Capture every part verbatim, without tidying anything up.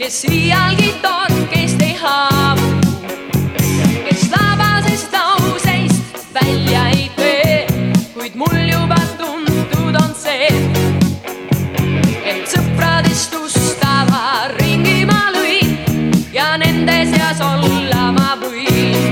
kes iialgi torkest ei haavu, kes labasest lauseist välja ei tee, kuid mul juba tuntud on see, et sõpradest ustava ringi ma lõin ja nende seas olla ma võin.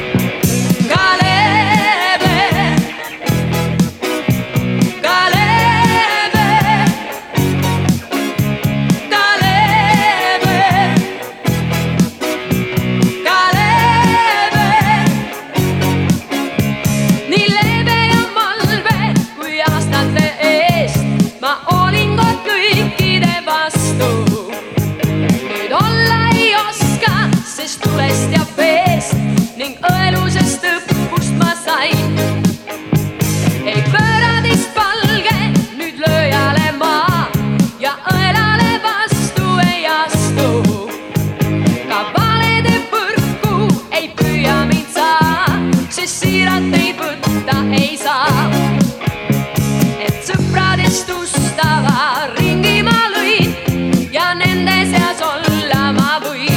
Tulest ja veest ning õelusest õppust ma sain. Ei pööradist palge nüüd lööjale maa ja õelale vastu ei astu. Ka valede põrku ei püüa mind saa, sest siirat neid võtta ei saa. Et sõpradest ustava ringi ma lõin ja nende seas olla ma võin.